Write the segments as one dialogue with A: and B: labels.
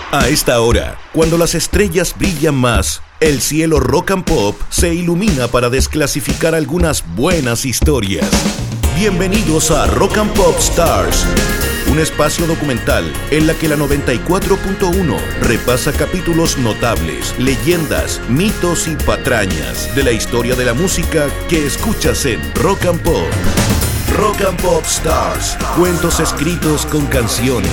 A: A esta hora, cuando las estrellas brillan más, el cielo rock and pop se ilumina para desclasificar algunas buenas historias. Bienvenidos a Rock and Pop Stars, un espacio documental en la que la 94.1 repasa capítulos notables, leyendas, mitos y patrañas de la historia de la música que escuchas en Rock and Pop. Rock and Pop Stars, cuentos escritos con canciones.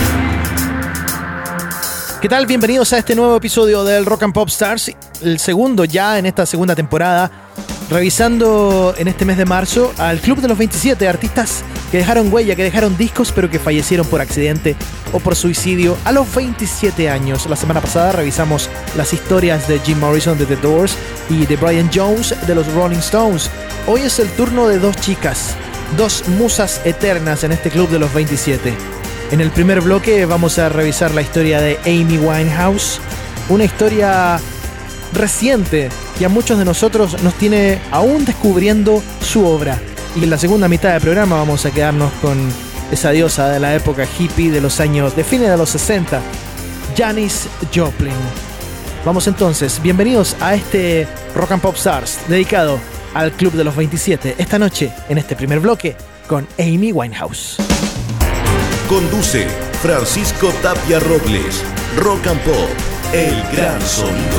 B: ¿Qué tal? Bienvenidos a este nuevo episodio del Rock and Pop Stars, el segundo ya en esta segunda temporada, revisando en este mes de marzo al Club de los 27, artistas que dejaron huella, que dejaron discos, pero que fallecieron por accidente o por suicidio a los 27 años. La semana pasada revisamos las historias de Jim Morrison de The Doors y de Brian Jones de los Rolling Stones. Hoy es el turno de dos chicas, dos musas eternas en este Club de los 27. En el primer bloque vamos a revisar la historia de Amy Winehouse, una historia reciente que a muchos de nosotros nos tiene aún descubriendo su obra. Y en la segunda mitad del programa vamos a quedarnos con esa diosa de la época hippie de los años de fines de los 60, Janis Joplin. Vamos entonces, bienvenidos a este Rock and Pop Stars dedicado al Club de los 27, esta noche en este primer bloque con Amy Winehouse.
A: Conduce Francisco Tapia Robles. Rock and Pop, el gran sonido.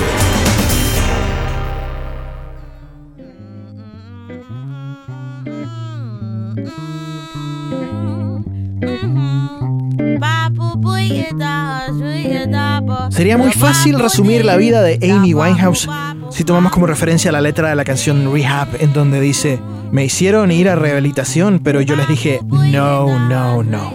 B: Sería muy fácil resumir la vida de Amy Winehouse si tomamos como referencia la letra de la canción Rehab, en donde dice: me hicieron ir a rehabilitación, pero yo les dije no, no, no.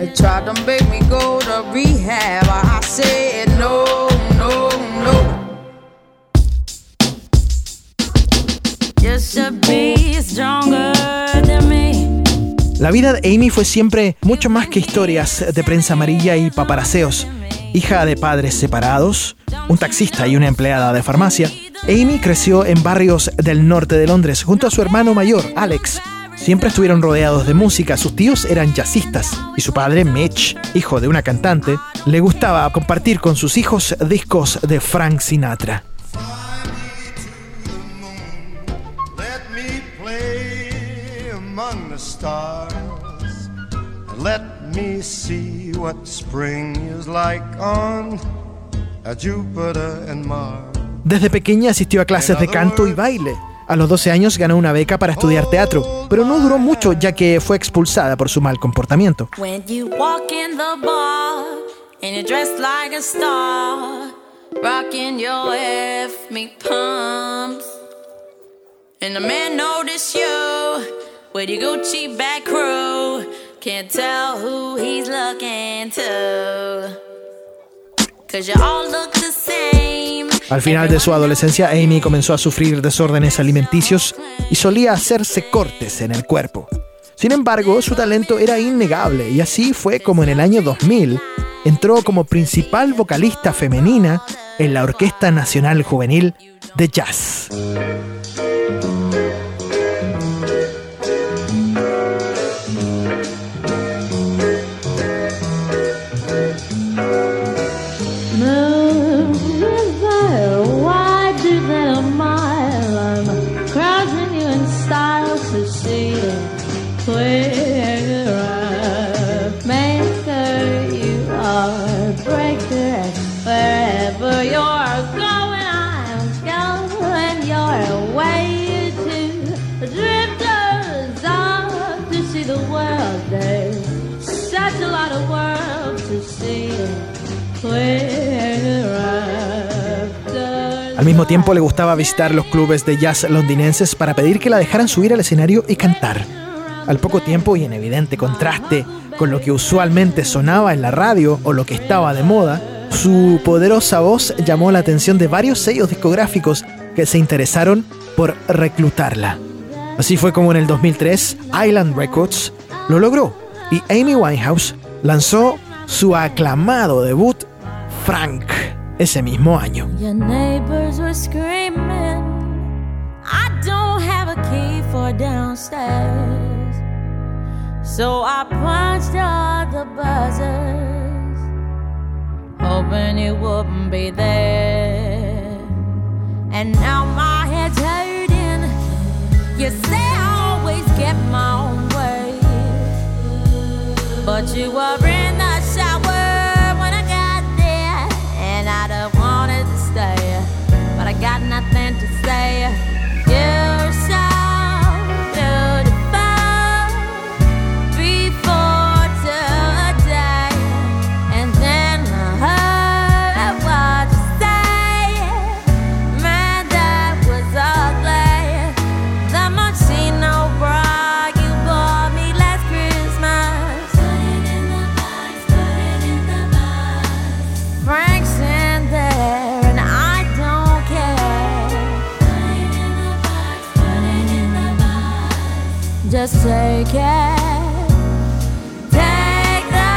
B: La vida de Amy fue siempre mucho más que historias de prensa amarilla y paparaseos. Hija de padres separados, un taxista y una empleada de farmacia, Amy creció en barrios del norte de Londres junto a su hermano mayor, Alex. Siempre estuvieron rodeados de música, sus tíos eran jazzistas y su padre, Mitch, hijo de una cantante, le gustaba compartir con sus hijos discos de Frank Sinatra.
C: Let me see what spring is like on Jupiter and Mars.
B: Desde pequeña asistió a clases de canto y baile. A los 12 años ganó una beca para estudiar teatro, pero no duró mucho ya que fue expulsada por su mal comportamiento.
D: When you walk in the bar and you're dressed like a star, rocking your F-me pumps, and the man notice you with your Gucci back crew. Can't tell who he's looking to, 'cause you all look the same.
B: Al final de su adolescencia, Amy comenzó a sufrir desórdenes alimenticios y solía hacerse cortes en el cuerpo. Sin embargo, su talento era innegable y así fue como en el año 2000 entró como principal vocalista femenina en la Orquesta Nacional Juvenil de Jazz. Al mismo tiempo le gustaba visitar los clubes de jazz londinenses para pedir que la dejaran subir al escenario y cantar. Al poco tiempo, y en evidente contraste con lo que usualmente sonaba en la radio o lo que estaba de moda, su poderosa voz llamó la atención de varios sellos discográficos que se interesaron por reclutarla. Así fue como en el 2003 Island Records lo logró y Amy Winehouse lanzó su aclamado debut Frank ese mismo año.
D: Your neighbors were screaming, I don't have a key for downstairs, so I punched all the buzzers, hoping and you wouldn't be there. And now my head's hurting. You say I always get my own way, but you were in the shower when I got there, and I'd have wanted to stay, but I got nothing to say. You're so beautiful before today, and then I heard what you say. Man, that was ugly. The Moschino bra you bought me last Christmas. Put it in the box, put it in the box. Frank's in there and I don't care. Put it in the box, put it in the box. Just take it. Take the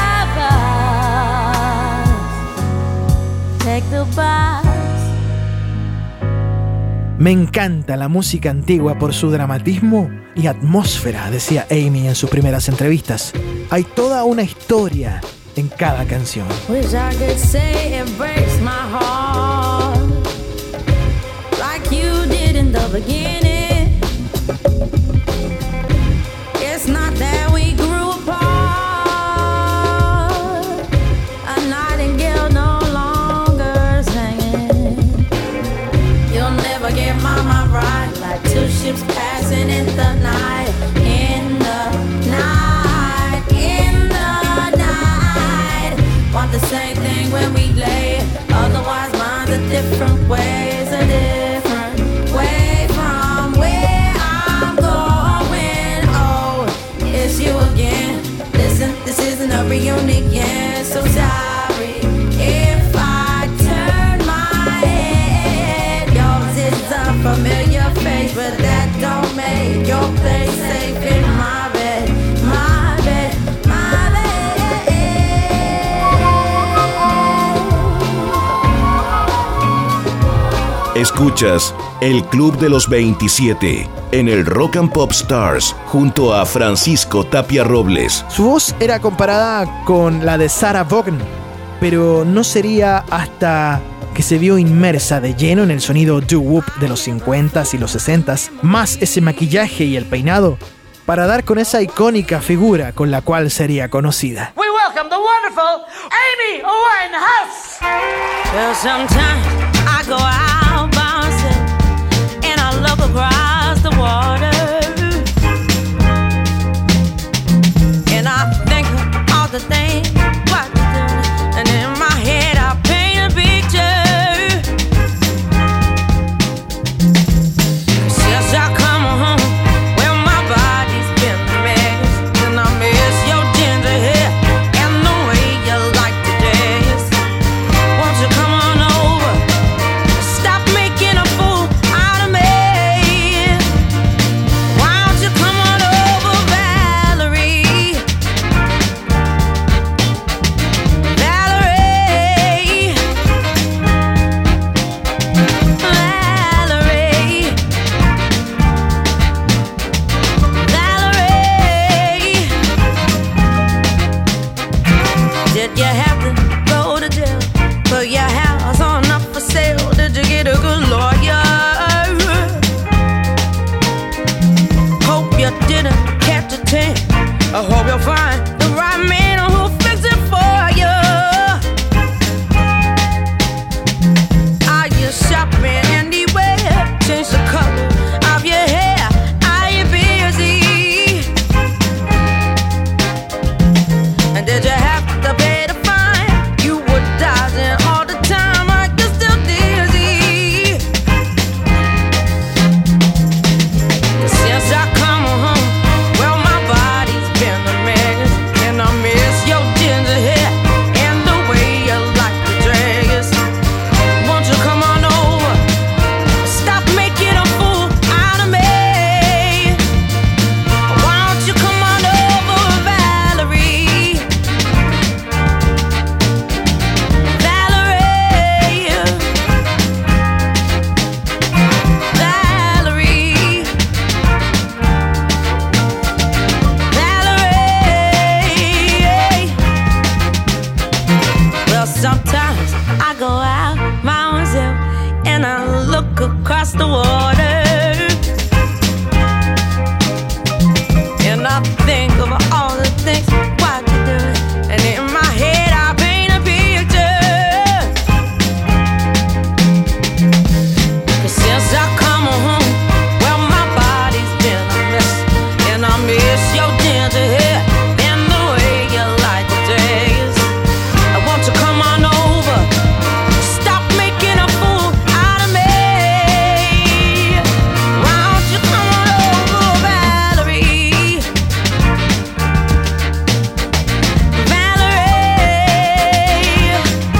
D: box. Take the box.
B: Me encanta la música antigua por su dramatismo y atmósfera, decía Amy en sus primeras entrevistas. Hay toda una historia en cada canción.
D: Wish I could say it breaks my heart like you did in the beginning. It's not that we grew apart. A nightingale no longer singing. You'll never get my mind right, like two ships passing in the night. In the night, in the night. Want the same thing when we lay, otherwise mine's a different ways, a different way from where I'm going. Oh, it's you again. Listen, this isn't a reunion, so sorry if I turn my head. Yours is a familiar face, but that don't make your place safe in my bed, my bed, my bed.
A: Escuchas El Club de los 27 en el Rock and Pop Stars junto a Francisco Tapia Robles.
B: Su voz era comparada con la de Sarah Vaughan, pero no sería hasta que se vio inmersa de lleno en el sonido doo-wop de los 50s y los 60s, más ese maquillaje y el peinado, para dar con esa icónica figura con la cual sería conocida.
E: We welcome the wonderful Amy Winehouse.
D: Well, sometimes I go out by myself and I look across the water, and I think of all the things what you're doing, and in my head I paint a picture. Since I come home, well my body's been a mess, and I miss your ginger hair and the way you like to dance. Won't you come on over? Stop making a fool out of me. Why don't you come on over, Valerie? Valerie. Valerie. Valerie. Did you have to go to jail? Put your house on up for sale? Did you get a good lawyer? Hope you didn't catch a 10. I hope you'll find the right man who'll fix it for you. Are you shopping anywhere? Change the color of your hair. Are you busy? And did you have to pay the fine? You were dodging all the time. Are you still dizzy? Since I come home, well my body's been a mess, the water. And I think of all the things why you do it. And in my head I paint a picture. 'Cause since I come home, well my body's been a mess. And I miss your gentle hair and the way you light the days. I want to come on over, stop making a fool out of me. Why don't you come on over, Valerie? Valerie,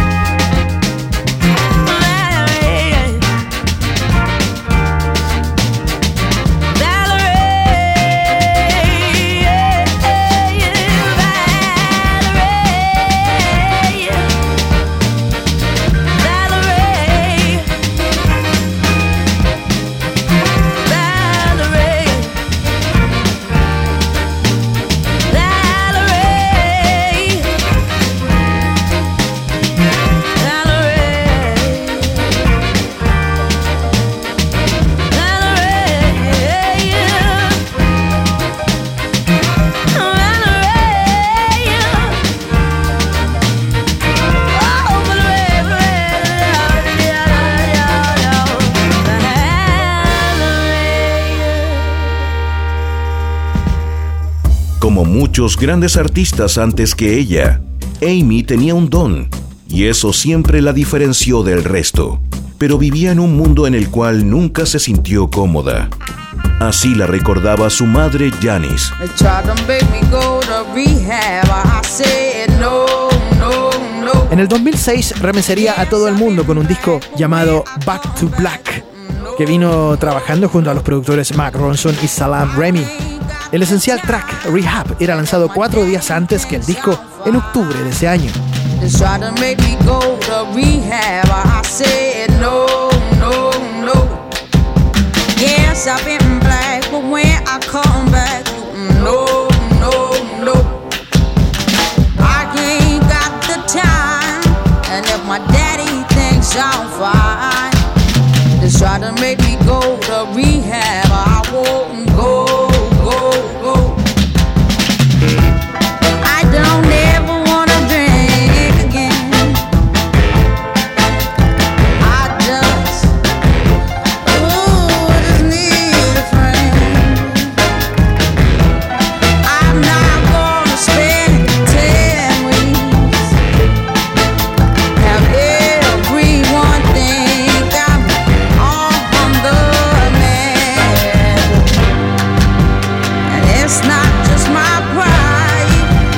A: Como muchos grandes artistas antes que ella, Amy tenía un don, y eso siempre la diferenció del resto. Pero vivía en un mundo en el cual nunca se sintió cómoda. Así la recordaba su madre, Janis.
B: En el 2006 remesería a todo el mundo con un disco llamado Back to Black, que vino trabajando junto a los productores Mark Ronson y Salaam Remi. El esencial track Rehab era lanzado 4 días antes que el disco, en octubre de ese año.
D: Yes, I've been black, but when I come back, no, no, no. I ain't got the time, and if my daddy thinks I'm fine, just try to make me go to rehab. I won't go, go, go. I don't ever wanna drink again. I just need a friend. I'm not gonna spend 10 weeks. Have everyone think I'm on the man. And it's not just my pride.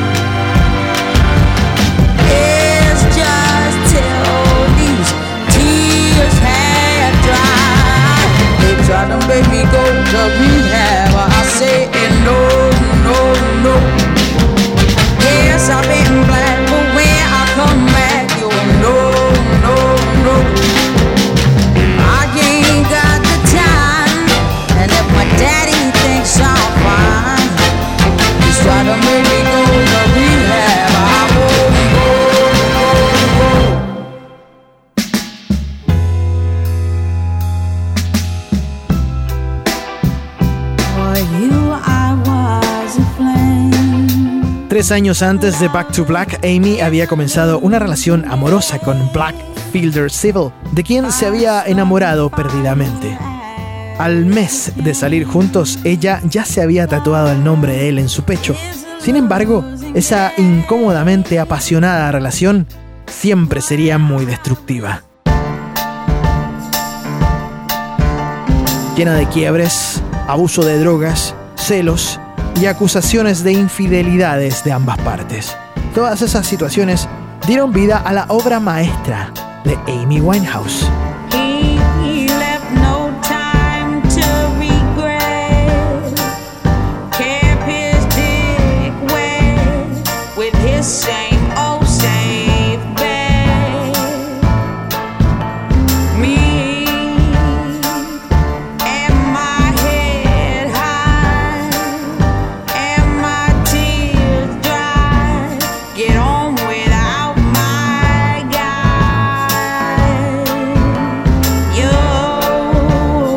D: It's just till these tears had dried. They try to make me go to rehab. I say no, no, no. Yes, I've been black, but when I come back, you no, no, no. I ain't got the time, and if my daddy thinks I'm fine, he's trying to make me go to rehab. I won't go, go, go. For you I was a flame.
B: 3 años antes de Back to Black, Amy había comenzado una relación amorosa con Black Fielder Civil, de quien se había enamorado perdidamente. Al mes de salir juntos, ella ya se había tatuado el nombre de él en su pecho. Sin embargo, esa incómodamente apasionada relación siempre sería muy destructiva. Llena de quiebres, abuso de drogas, celos y acusaciones de infidelidades de ambas partes. Todas esas situaciones dieron vida a la obra maestra de Amy Winehouse.
D: He left no time to regret. Kept his dick wet with his same old safe bet. Me and my head high and my tears dry. Get on without my guy. You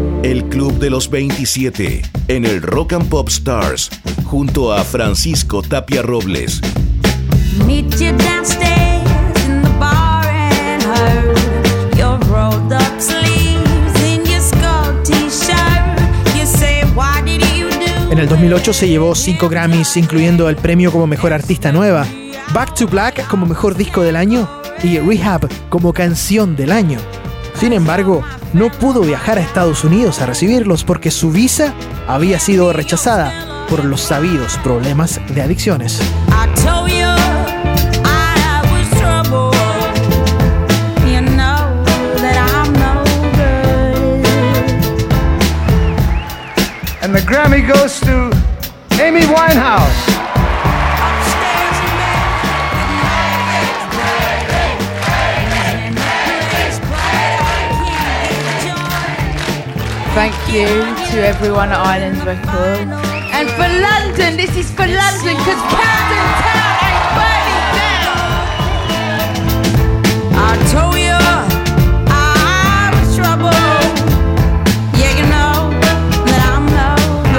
A: El Club de los 27 en el Rock and Pop Stars junto a Francisco Tapia Robles.
D: Meet you downstairs in the bar and her. Your rolled up sleeves in your skull t-shirt. You say, why did you do?
B: En el 2008 se llevó 5 Grammys, incluyendo el premio como Mejor Artista Nueva, Back to Black como Mejor Disco del Año y Rehab como Canción del Año. Sin embargo, no pudo viajar a Estados Unidos a recibirlos porque su visa había sido rechazada por los sabidos problemas de adicciones.
D: I told you I was trouble. You know that I'm no good.
C: And the Grammy goes to Amy Winehouse.
D: Upstairs in bed with my legs spread, and the place played I can't enjoy.
F: Thank you to everyone at Islands Records. And for London, this is for London, because Camden Town ain't burning down.
D: I told you I was trouble. Yeah, you know that I'm no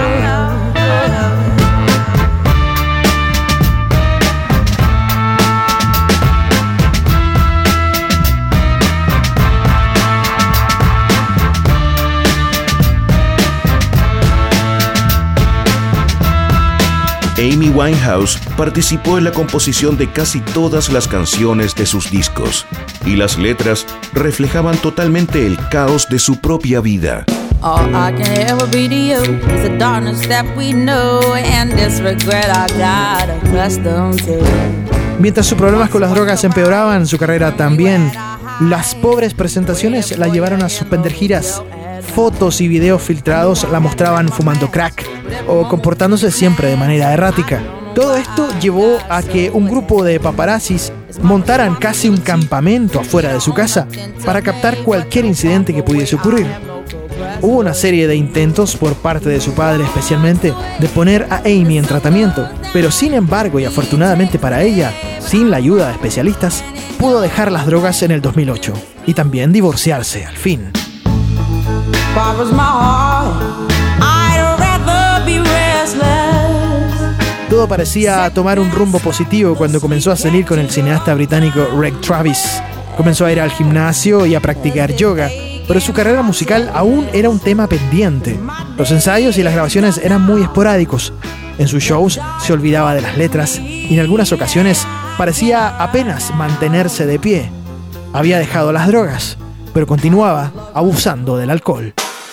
A: Amy Winehouse participó en la composición de casi todas las canciones de sus discos, y las letras reflejaban totalmente el caos de su propia vida.
D: All I can ever be to you is the darkness that we know and this regret I got accustomed to.
B: Mientras sus problemas con las drogas empeoraban, su carrera también. Las pobres presentaciones la llevaron a suspender giras. Fotos y videos filtrados la mostraban fumando crack o comportándose siempre de manera errática. Todo esto llevó a que un grupo de paparazzis montaran casi un campamento afuera de su casa para captar cualquier incidente que pudiese ocurrir. Hubo una serie de intentos por parte de su padre especialmente de poner a Amy en tratamiento, pero sin embargo y afortunadamente para ella, sin la ayuda de especialistas, pudo dejar las drogas en el 2008 y también divorciarse al fin.
D: Barbara's my heart. I'd rather be restless.
B: Todo parecía tomar un rumbo positivo cuando comenzó a salir con el cineasta británico Reg Travis. Comenzó a ir al gimnasio y a practicar yoga, pero su carrera musical aún era un tema pendiente. Los ensayos y las grabaciones eran muy esporádicos. En sus shows se olvidaba de las letras y en algunas ocasiones parecía apenas mantenerse de pie. Había dejado las drogas, pero continuaba abusando del alcohol.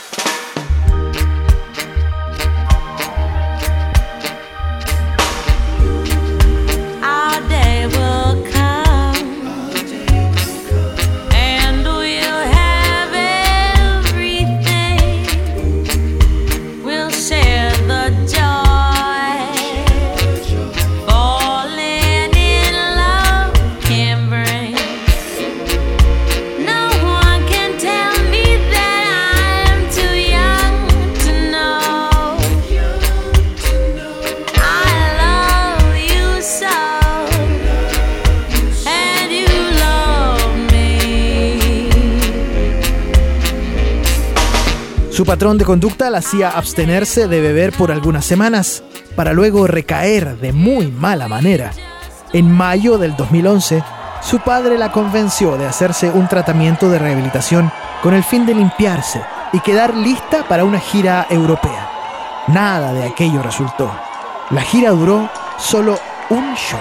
B: Su patrón de conducta la hacía abstenerse de beber por algunas semanas, para luego recaer de muy mala manera. En mayo del 2011, su padre la convenció de hacerse un tratamiento de rehabilitación con el fin de limpiarse y quedar lista para una gira europea. Nada de aquello resultó. La gira duró solo un show.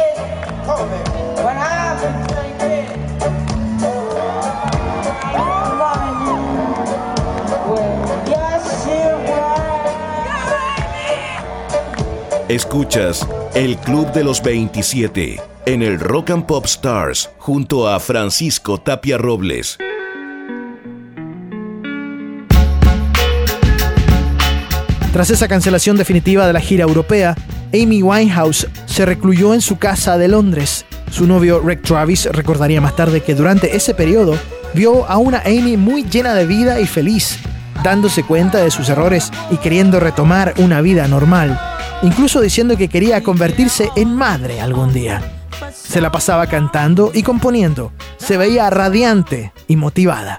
E: When I've been drinking
A: Escuchas El Club de los 27 en el Rock and Pop Stars junto a Francisco Tapia Robles.
B: Tras esa cancelación definitiva de la gira europea, Amy Winehouse se recluyó en su casa de Londres. Su novio Rick Travis recordaría más tarde que durante ese periodo vio a una Amy muy llena de vida y feliz, dándose cuenta de sus errores y queriendo retomar una vida normal, incluso diciendo que quería convertirse en madre algún día. Se la pasaba cantando y componiendo, se veía radiante y motivada.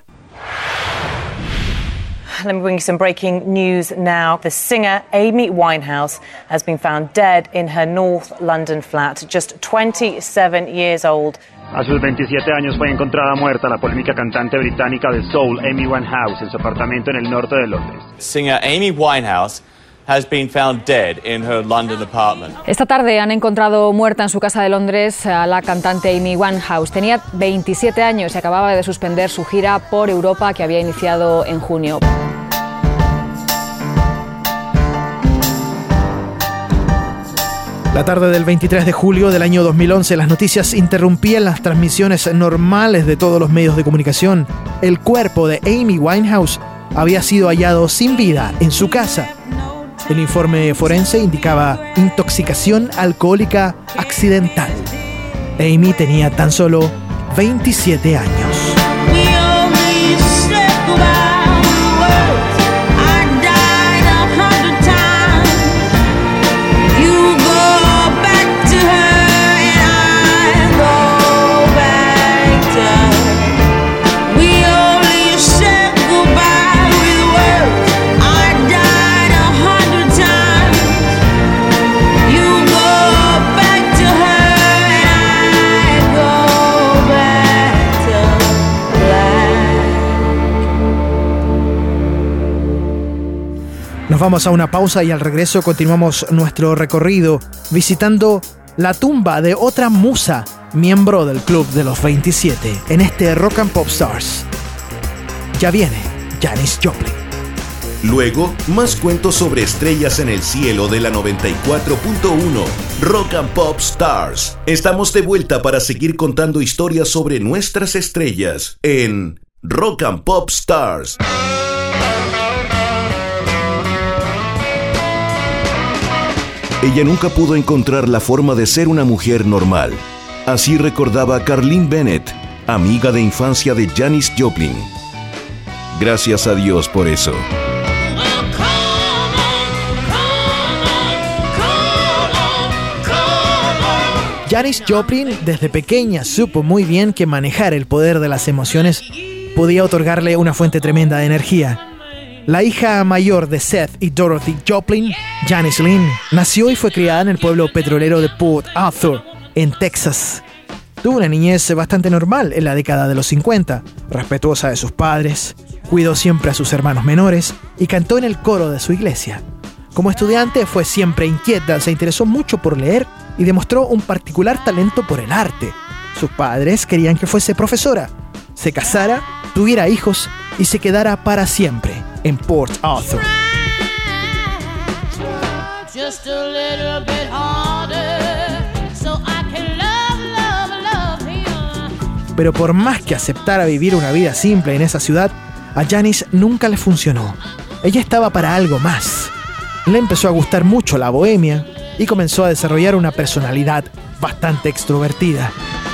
G: Let me bring you some breaking news now. The singer Amy Winehouse has been found dead in her North London flat, just 27 years old.
H: A sus 27 años fue encontrada muerta la polémica cantante británica de soul Amy Winehouse en su apartamento en el norte de Londres.
I: Singer Amy Winehouse has been found dead in her London apartment.
J: Esta tarde han encontrado muerta en su casa de Londres a la cantante Amy Winehouse. Tenía 27 años y acababa de suspender su gira por Europa que había iniciado en junio.
B: La tarde del 23 de julio del año 2011, las noticias interrumpían las transmisiones normales de todos los medios de comunicación. El cuerpo de Amy Winehouse había sido hallado sin vida en su casa. El informe forense indicaba intoxicación alcohólica accidental. Amy tenía tan solo 27 años. Nos vamos a una pausa y al regreso continuamos nuestro recorrido visitando la tumba de otra musa, miembro del Club de los 27, en este Rock and Pop Stars. Ya viene Janis Joplin.
A: Luego, más cuentos sobre estrellas en el cielo de la 94.1 Rock and Pop Stars. Estamos de vuelta para seguir contando historias sobre nuestras estrellas en Rock and Pop Stars. Ella nunca pudo encontrar la forma de ser una mujer normal. Así recordaba Carlene Bennett, amiga de infancia de Janis Joplin. Gracias a Dios por eso.
B: Janis Joplin desde pequeña supo muy bien que manejar el poder de las emociones podía otorgarle una fuente tremenda de energía. La hija mayor de Seth y Dorothy Joplin, Janis Lynn, nació y fue criada en el pueblo petrolero de Port Arthur, en Texas. Tuvo una niñez bastante normal en la década de los 50, respetuosa de sus padres, cuidó siempre a sus hermanos menores y cantó en el coro de su iglesia. Como estudiante fue siempre inquieta, se interesó mucho por leer y demostró un particular talento por el arte. Sus padres querían que fuese profesora, se casara, tuviera hijos y se quedara para siempre en Port Arthur. Pero por más que aceptara vivir una vida simple en esa ciudad, a Janis nunca le funcionó. Ella estaba para algo más. Le empezó a gustar mucho la bohemia y comenzó a desarrollar una personalidad bastante extrovertida.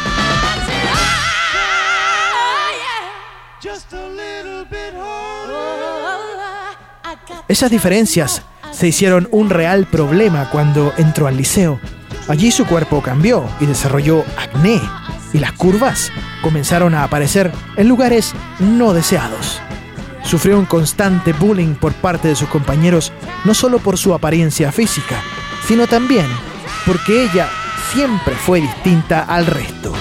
B: Esas diferencias se hicieron un real problema cuando entró al liceo. Allí su cuerpo cambió y desarrolló acné, y las curvas comenzaron a aparecer en lugares no deseados. Sufrió un constante bullying por parte de sus compañeros, no solo por su apariencia física, sino también porque ella siempre fue distinta al resto.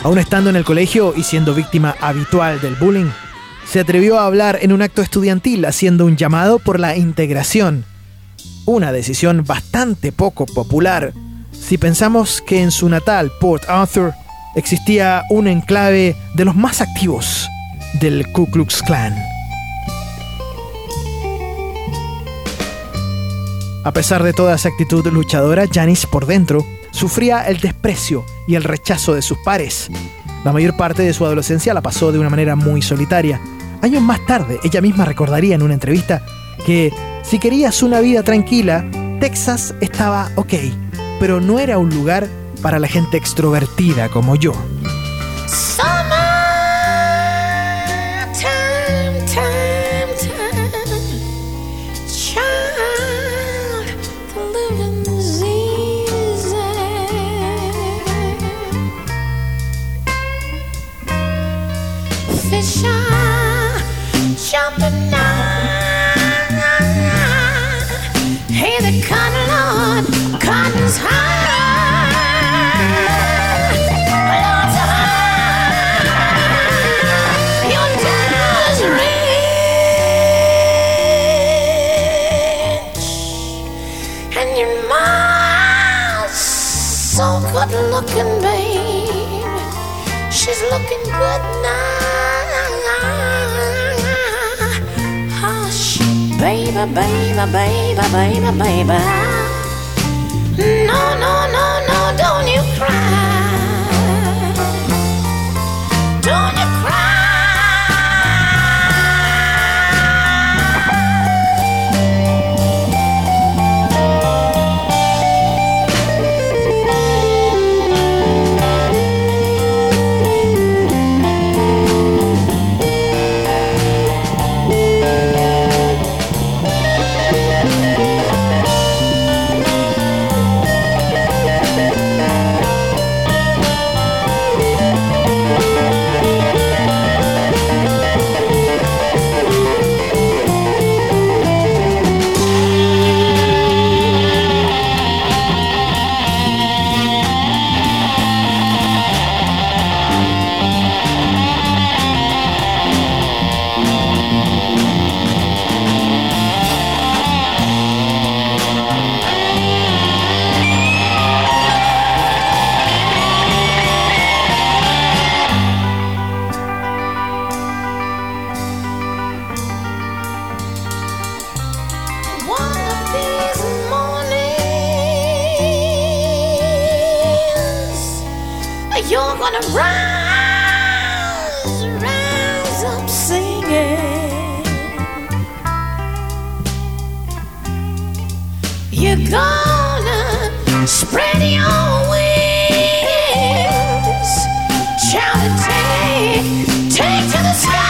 B: Aún estando en el colegio y siendo víctima habitual del bullying, se atrevió a hablar en un acto estudiantil haciendo un llamado por la integración. Una decisión bastante poco popular si pensamos que en su natal Port Arthur existía un enclave de los más activos del Ku Klux Klan. A pesar de toda esa actitud luchadora, Janis por dentro sufría el desprecio y el rechazo de sus pares. La mayor parte de su adolescencia la pasó de una manera muy solitaria. Años más tarde, ella misma recordaría en una entrevista que si querías una vida tranquila, Texas estaba ok, pero no era un lugar para la gente extrovertida como yo.
K: Jumping on, hey, the cotton Lord, cotton's high, Lord's high, your dad's rich, and your mom's so good looking, babe, she's looking good now. Baby, baby, baby, baby, baby. No, no, no, no, don't you cry. Don't you cry. You're gonna rise, rise up singing. You're gonna spread your wings, shout and take to the sky.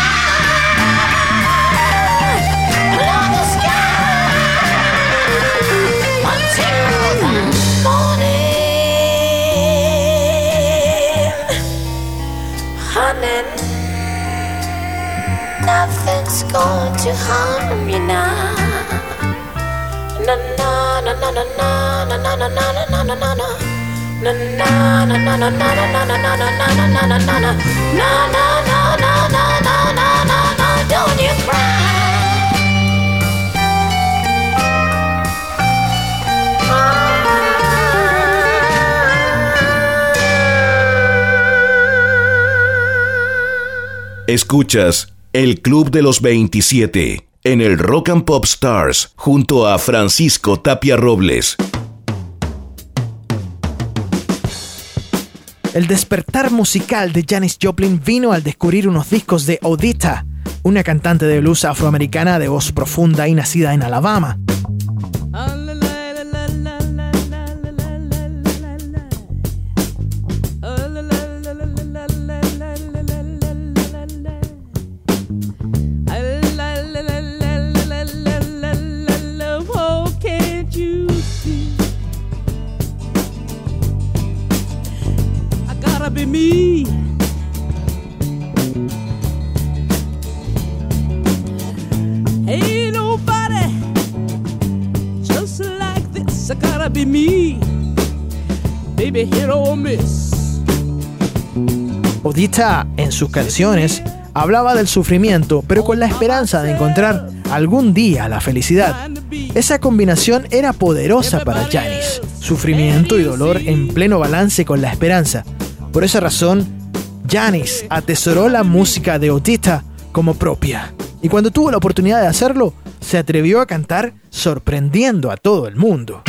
K: Love the sky until the morning. Honey, nothing's going to harm you now. Na na na na na na na na na na na na na na. Na na na na na na na na na na na na na na na na. Na na na na na na na na na. Don't you cry.
A: Escuchas El Club de los 27 en el Rock and Pop Stars junto a Francisco Tapia Robles.
B: El despertar musical de Janis Joplin vino al descubrir unos discos de Odetta, una cantante de blues afroamericana de voz profunda y nacida en Alabama.
L: Be me. Ain't nobody just like this. I gotta be me, baby, hit or miss.
B: Odetta, en sus canciones, hablaba del sufrimiento, pero con la esperanza de encontrar algún día la felicidad. Esa combinación era poderosa para Janis, sufrimiento y dolor en pleno balance con la esperanza. Por esa razón, Janis atesoró la música de Odetta como propia. Y cuando tuvo la oportunidad de hacerlo, se atrevió a cantar sorprendiendo a todo el mundo.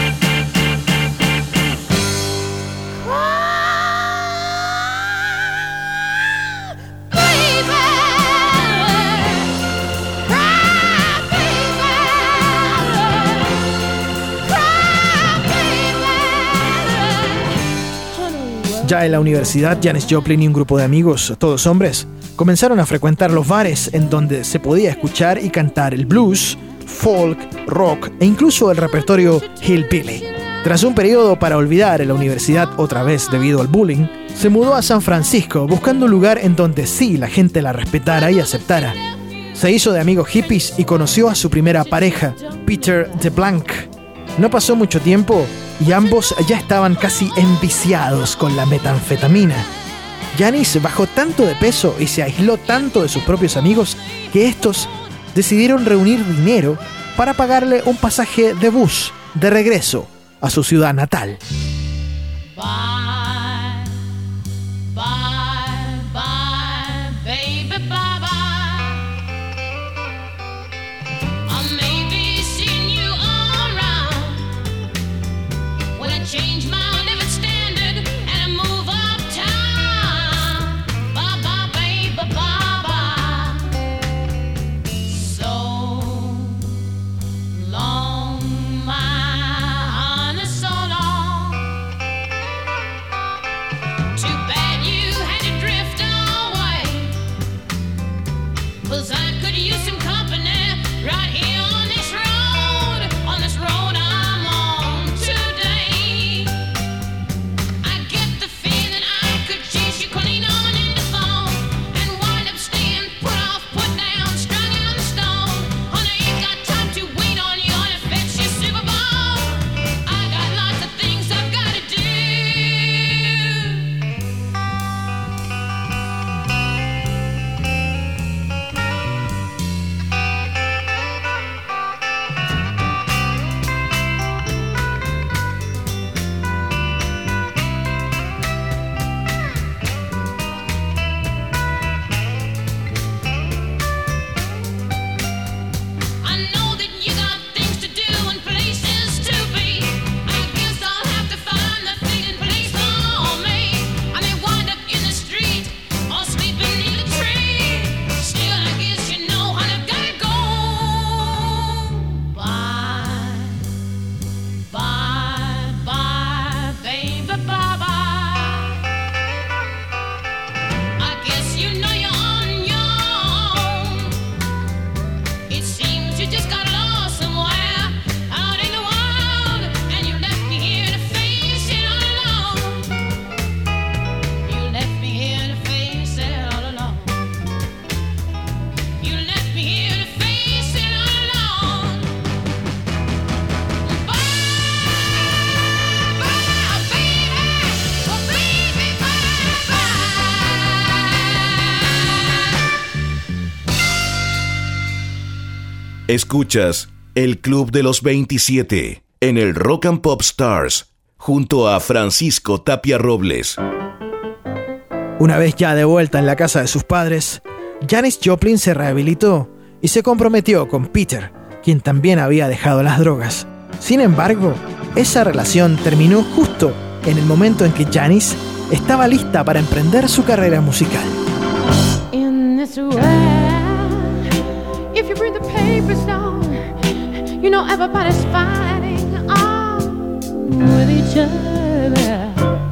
B: Ya en la universidad, Janis Joplin y un grupo de amigos, todos hombres, comenzaron a frecuentar los bares en donde se podía escuchar y cantar el blues, folk, rock e incluso el repertorio hillbilly. Tras un periodo para olvidar en la universidad otra vez debido al bullying, se mudó a San Francisco buscando un lugar en donde sí la gente la respetara y aceptara. Se hizo de amigos hippies y conoció a su primera pareja, Peter DeBlanc. No pasó mucho tiempo y ambos ya estaban casi enviciados con la metanfetamina. Janis bajó tanto de peso y se aisló tanto de sus propios amigos que estos decidieron reunir dinero para pagarle un pasaje de bus de regreso a su ciudad natal.
A: Escuchas el Club de los 27 en el Rock and Pop Stars junto a Francisco Tapia Robles.
B: Una vez ya de vuelta en la casa de sus padres, Janis Joplin se rehabilitó y se comprometió con Peter, quien también había dejado las drogas. Sin embargo, esa relación terminó justo en el momento en que Janis estaba lista para emprender su carrera musical.
F: In this world, if you read the papers down, you know everybody's fighting on with each other.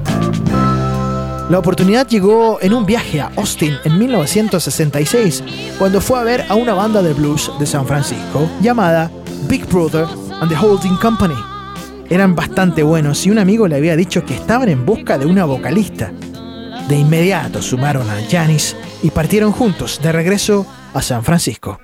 B: La oportunidad llegó en un viaje a Austin en 1966, cuando fue a ver a una banda de blues de San Francisco llamada Big Brother and the Holding Company. Eran bastante buenos y un amigo le había dicho que estaban en busca de una vocalista. De inmediato sumaron a Janis y partieron juntos de regreso a San Francisco.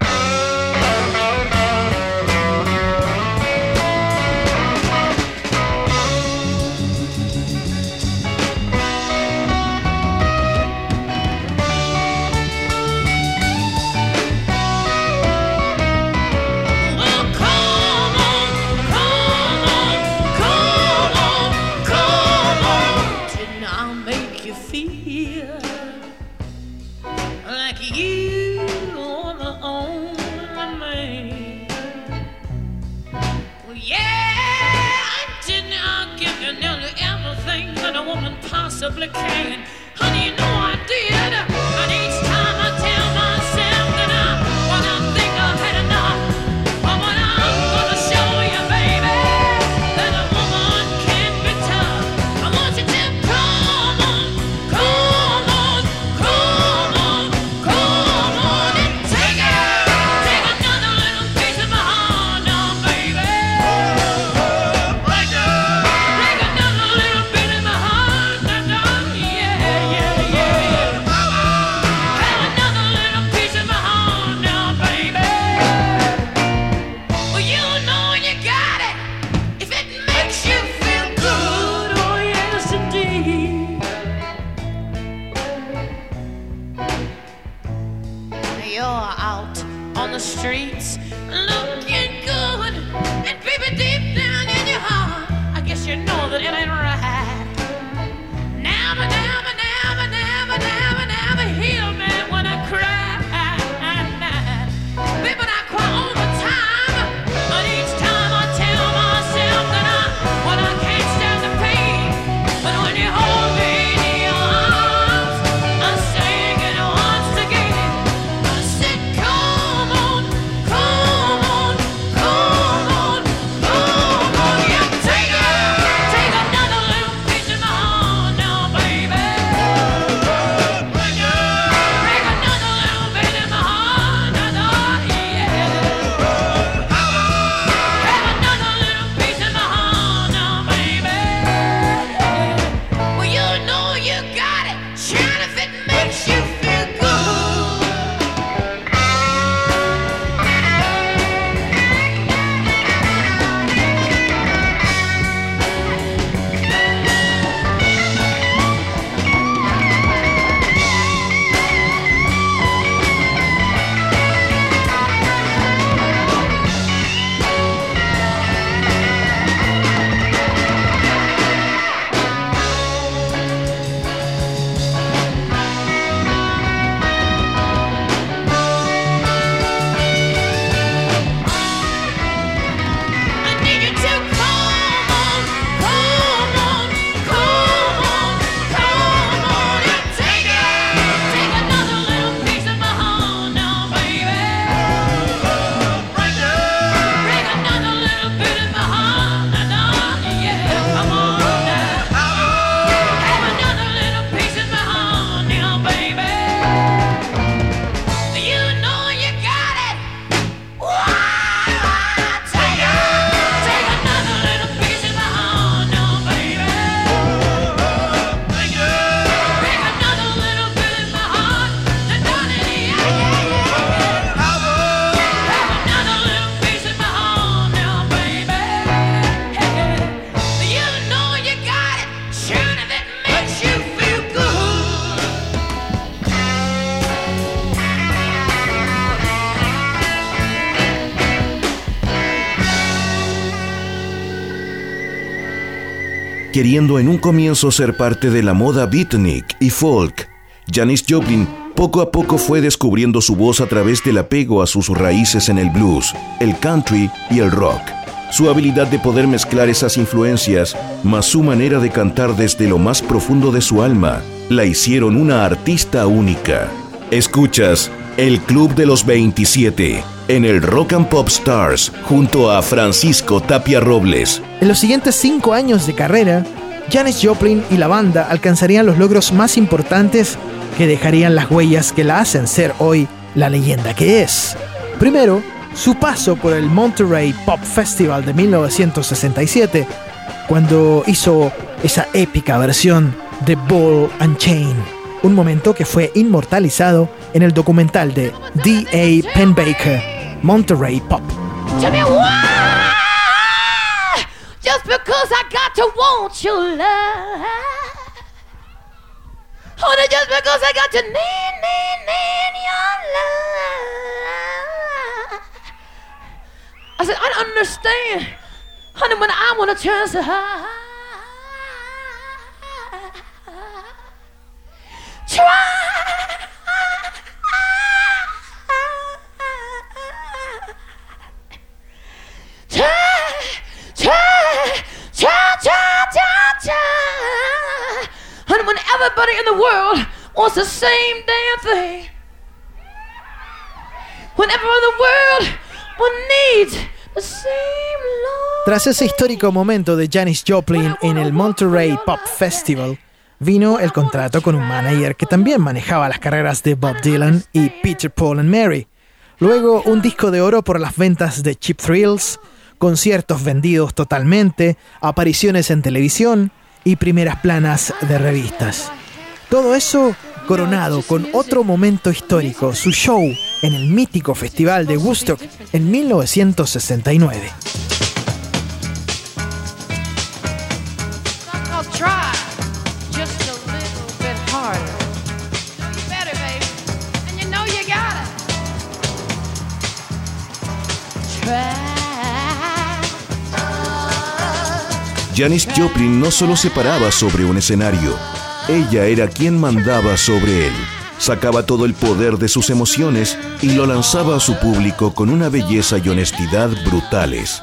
M: possibly can. Honey, you know I did. And each time I tell myself that when I think I've had enough, but when I'm gonna show you, baby, that a woman can be tough. I want you to come on, come on, come on, come on and take another little piece of my heart now, baby. Take another little bit of my heart now, yeah, yeah, yeah. Have another little piece of my heart now, baby. Well, you know you got it if it makes you feel good. Oh, yes, indeed. You're out on the streets looking good, and baby, deep down in your heart, I guess you know that it ain't right. Never, never, never, never, never, never heal me when I cry. Baby, I cry all the time, but each time I tell myself that when I can't stand the pain, but when you hold me in your arms, I'm saying it once again. I said, come on, come on, come on, come on. Yeah, take another little piece of my heart now, baby. Break another little bit of my heart now, yeah. Have another little piece of my heart now, baby. Well, you know you got it. Shine if it makes you feel good. I need you to come on, come on, come on, come on and take another little piece of my heart now, baby. Break another little bit of my heart now, yeah. Come on now. Have another little piece of my heart now, baby. You know you got it. Take another little piece of my heart now, baby. Break another little bit of my heart, darling, yeah, yeah, yeah. Have another little piece of my heart now, baby. You know you got it. Sure if it makes you feel good.
A: Queriendo en un comienzo ser parte de la moda beatnik y folk, Janis Joplin poco a poco fue descubriendo su voz a través del apego a sus raíces en el blues, el country y el rock. Su habilidad de poder mezclar esas influencias, más su manera de cantar desde lo más profundo de su alma, la hicieron una artista única. Escuchas El Club de los 27 en el Rock and Pop Stars junto a Francisco Tapia Robles.
B: En los siguientes 5 años de carrera, Janis Joplin y la banda alcanzarían los logros más importantes que dejarían las huellas que la hacen ser hoy la leyenda que es. Primero, su paso por el Monterey Pop Festival de 1967, cuando hizo esa épica versión de Ball and Chain, un momento que fue inmortalizado en el documental de D.A. Penbaker, Monterey Pop.
M: Tell me why, just because I got to want your love. Honey, just because I got to need your love. I said, I don't understand. Honey, when I want to turn so high. Try. Honey, when
E: everybody in the world wants the same damn thing. When everyone in the world will need the same love.
B: Tras ese histórico momento de Janis Joplin en el Monterey Pop Festival, vino el contrato con un manager que también manejaba las carreras de Bob Dylan y Peter, Paul and Mary. Luego un disco de oro por las ventas de Cheap Thrills, conciertos vendidos totalmente, apariciones en televisión y primeras planas de revistas. Todo eso coronado con otro momento histórico, su show en el mítico Festival de Woodstock en 1969.
A: Janis Joplin no solo se paraba sobre un escenario, ella era quien mandaba sobre él. Sacaba todo el poder de sus emociones y lo lanzaba a su público con una belleza y honestidad brutales.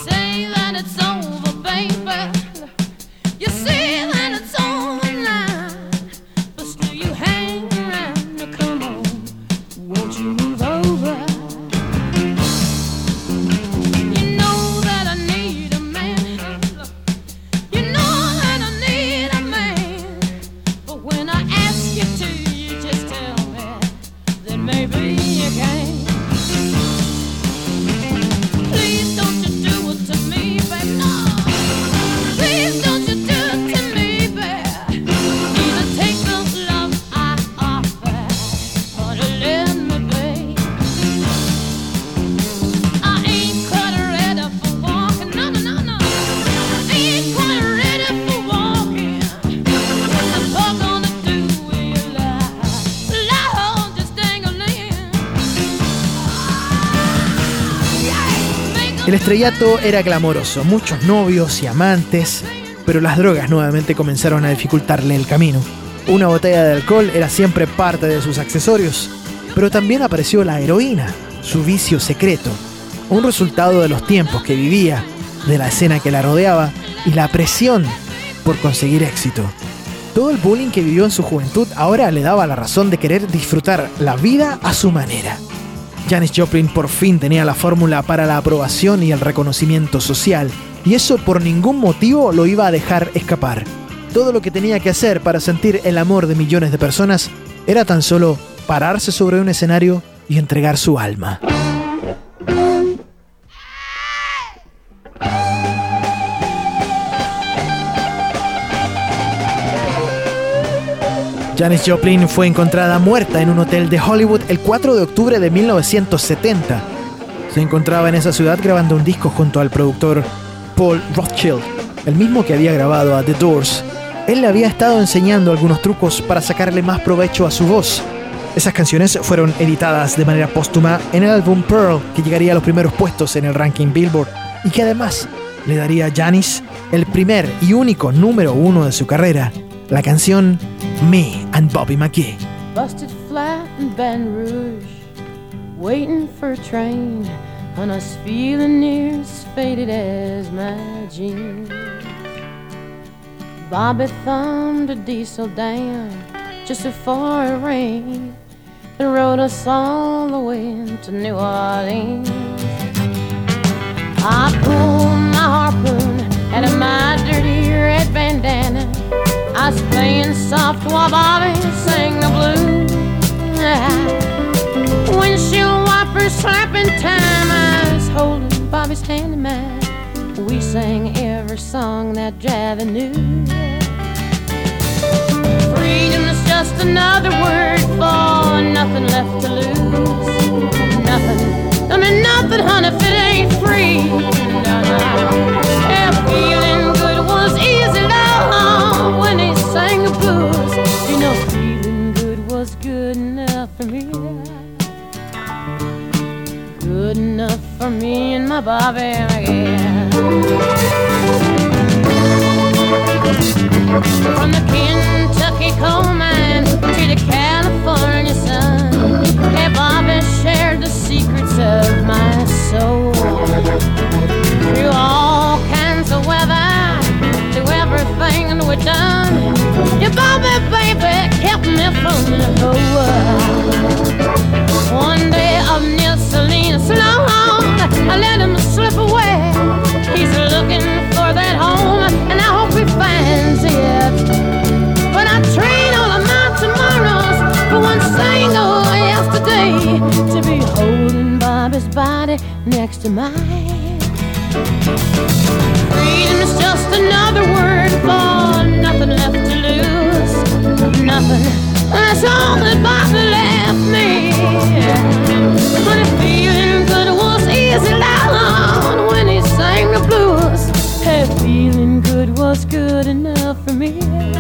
B: El estrellato era glamoroso, muchos novios y amantes, pero las drogas nuevamente comenzaron a dificultarle el camino. Una botella de alcohol era siempre parte de sus accesorios, pero también apareció la heroína, su vicio secreto, un resultado de los tiempos que vivía, de la escena que la rodeaba y la presión por conseguir éxito. Todo el bullying que vivió en su juventud ahora le daba la razón de querer disfrutar la vida a su manera. Janis Joplin por fin tenía la fórmula para la aprobación y el reconocimiento social, y eso por ningún motivo lo iba a dejar escapar. Todo lo que tenía que hacer para sentir el amor de millones de personas era tan solo pararse sobre un escenario y entregar su alma. Janis Joplin fue encontrada muerta en un hotel de Hollywood el 4 de octubre de 1970. Se encontraba en esa ciudad grabando un disco junto al productor Paul Rothchild, el mismo que había grabado a The Doors. Él le había estado enseñando algunos trucos para sacarle más provecho a su voz. Esas canciones fueron editadas de manera póstuma en el álbum Pearl, que llegaría a los primeros puestos en el ranking Billboard, y que además le daría a Janis el primer y único número 1 de su carrera, la canción Me and Bobby McGee.
N: Busted flat in Baton Rouge, waiting for a train, and I was feeling near as faded as my jeans. Bobby thumbed a diesel down just before it rained and rode us all the way to New Orleans. I pulled my harpoon out of my dirty red bandana. I was playing soft while Bobby sang the blues. Windshield wipers slapping time, I was holding Bobby's hand in mine. We sang every song that Javi knew. Freedom is just another word for nothing left to lose. Nothing, I mean nothing, honey, if it ain't free. No, no. Yeah, feeling good was easy, love, when he sang the blues. You know, feeling good was good enough for me. Good enough for me and my Bobby again. From the Kentucky coal mine to the California sun, hey, Bobby shared the secrets of my soul. Through all kinds of weather, through everything that we've done, yeah, Bobby, baby, from the whole world. One day up near Selena Sloan, I let him slip away. He's looking for that home, and I hope he finds it. But I trade all of my tomorrows for one single yesterday, to be holding Bobby's body next to mine. Freedom is just another word for nothing left to lose. Nothing, that's all that Bobby left me. But feeling good was easy down when he sang the blues. Hey, feeling good was good enough for me.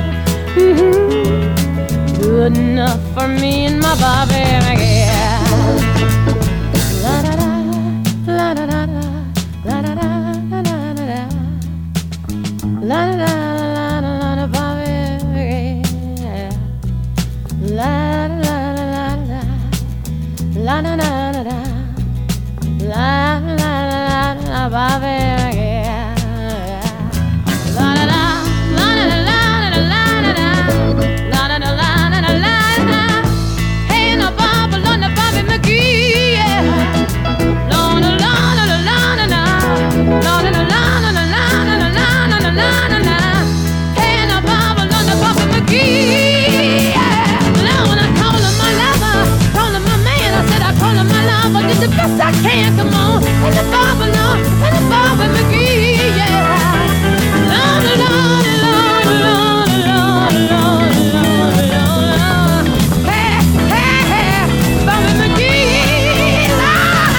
N: Good enough for me and my Bobby, yeah. La da da, la da da da, la da da da da da, la da da la da Bobby, yeah. La da la la la, la da da da da, la la la la Bobby, yeah. La da da, la da la la la la da, la da la la la la da. Hey, no Bobby, no Bobby McGee, yeah. La la la la la la la, la la la la la la la la la la. Hey, no Bobby, no Bobby McGee, yeah. Now when I call him my lover, call him my man, I said I call him my lover, did the best I can, come on. And the Bobby, no, and the Bobby McGee, yeah. La la la la la la la la la. Hey, hey, hey, Bobby McGee, la.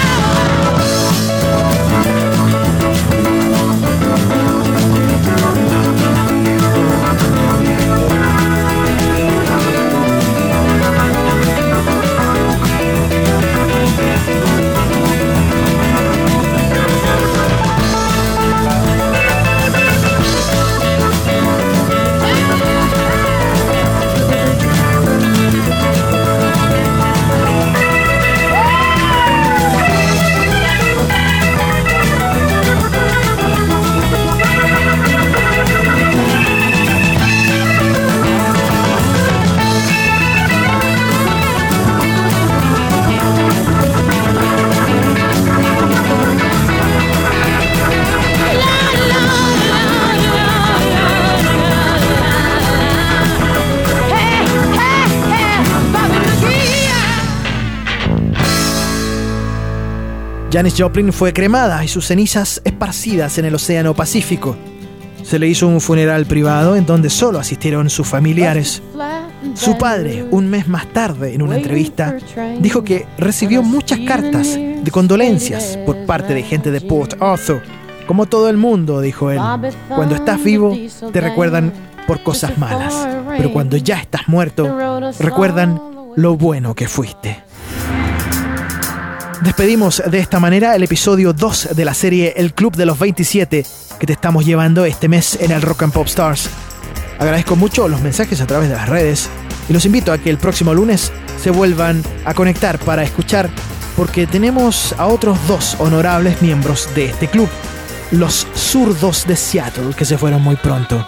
B: Janis Joplin fue cremada y sus cenizas esparcidas en el Océano Pacífico. Se le hizo un funeral privado en donde solo asistieron sus familiares. Su padre, un mes más tarde, en una entrevista, dijo que recibió muchas cartas de condolencias por parte de gente de Port Arthur. Como todo el mundo, dijo él, cuando estás vivo te recuerdan por cosas malas, pero cuando ya estás muerto, recuerdan lo bueno que fuiste. Despedimos de esta manera el episodio 2 de la serie El Club de los 27 que te estamos llevando este mes en el Rock and Pop Stars. Agradezco mucho los mensajes a través de las redes y los invito a que el próximo lunes se vuelvan a conectar para escuchar, porque tenemos a otros 2 honorables miembros de este club, los Zurdos de Seattle, que se fueron muy pronto.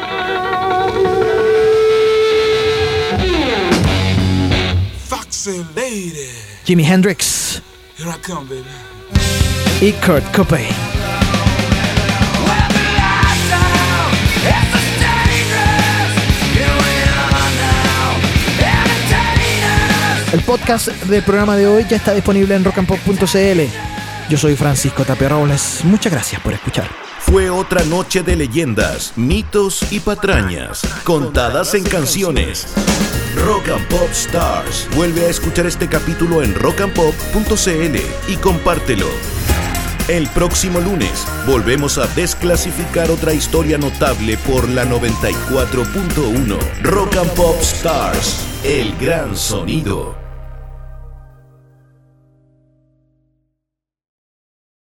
O: Foxy lady.
B: Jimi Hendrix.
O: Here I come, baby.
B: Y Kurt Cobain. El podcast del programa de hoy ya está disponible en rockandpop.cl. Yo soy Francisco Tapia Robles. Muchas gracias por escuchar.
A: Fue otra noche de leyendas, mitos y patrañas, contadas en canciones. Rock and Pop Stars. Vuelve a escuchar este capítulo en rockandpop.cl y compártelo. El próximo lunes volvemos a desclasificar otra historia notable por la 94.1. Rock and Pop Stars, el gran sonido.